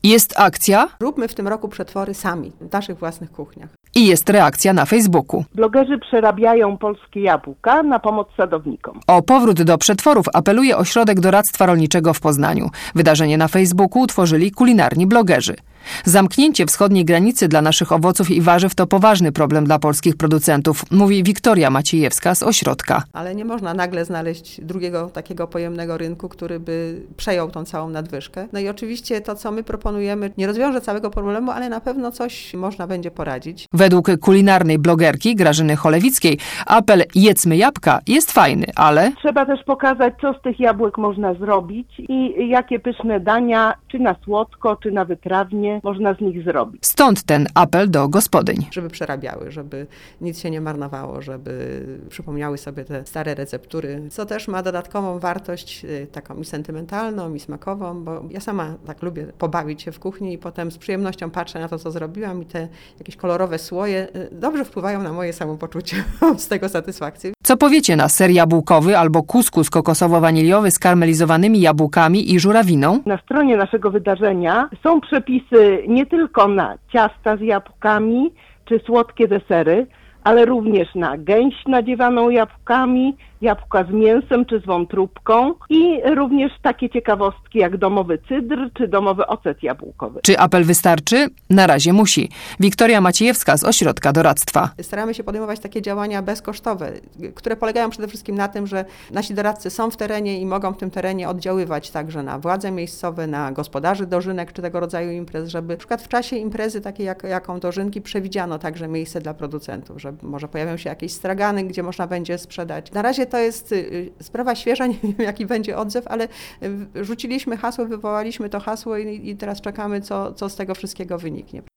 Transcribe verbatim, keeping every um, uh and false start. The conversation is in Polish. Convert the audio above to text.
Jest akcja Róbmy w tym roku przetwory sami, w naszych własnych kuchniach. i jest reakcja na Facebooku. Blogerzy przerabiają polskie jabłka na pomoc sadownikom. O powrót do przetworów apeluje Ośrodek Doradztwa Rolniczego w Poznaniu. Wydarzenie na Facebooku utworzyli kulinarni blogerzy. Zamknięcie wschodniej granicy dla naszych owoców i warzyw to poważny problem dla polskich producentów, mówi Wiktoria Maciejewska z ośrodka. Ale nie można nagle znaleźć drugiego takiego pojemnego rynku, który by przejął tą całą nadwyżkę. No i oczywiście to, co my proponujemy, nie rozwiąże całego problemu, ale na pewno coś można będzie poradzić. Według kulinarnej blogerki Grażyny Cholewickiej apel jedzmy jabłka jest fajny, ale Trzeba też pokazać, co z tych jabłek można zrobić i jakie pyszne dania, czy na słodko, czy na wytrawnie, można z nich zrobić. stąd ten apel do gospodyń. Żeby przerabiały, żeby nic się nie marnowało, żeby przypomniały sobie te stare receptury, co też ma dodatkową wartość y, taką i sentymentalną, i smakową, bo ja sama tak lubię pobawić się w kuchni i potem z przyjemnością patrzę na to, co zrobiłam i te jakieś kolorowe słoje y, dobrze wpływają na moje samopoczucie, mam z tego satysfakcję. Co powiecie na ser jabłkowy albo kuskus kokosowo-waniliowy z karmelizowanymi jabłkami i żurawiną? Na stronie naszego wydarzenia są przepisy nie tylko na ciasta z jabłkami czy słodkie desery, ale również na gęś nadziewaną jabłkami, jabłka z mięsem czy z wątróbką i również takie ciekawostki jak domowy cydr czy domowy ocet jabłkowy. Czy apel wystarczy? Na razie musi. Wiktoria Maciejewska z Ośrodka Doradztwa. Staramy się podejmować takie działania bezkosztowe, które polegają przede wszystkim na tym, że nasi doradcy są w terenie i mogą w tym terenie oddziaływać także na władze miejscowe, na gospodarzy dożynek czy tego rodzaju imprez, żeby na przykład w czasie imprezy takiej jak, jaką dożynki przewidziano także miejsce dla producentów, że może pojawią się jakieś stragany, gdzie można będzie sprzedać. Na razie to jest y, sprawa świeża, nie wiem jaki będzie odzew, ale y, rzuciliśmy hasło, wywołaliśmy to hasło i, i teraz czekamy, co, co z tego wszystkiego wyniknie.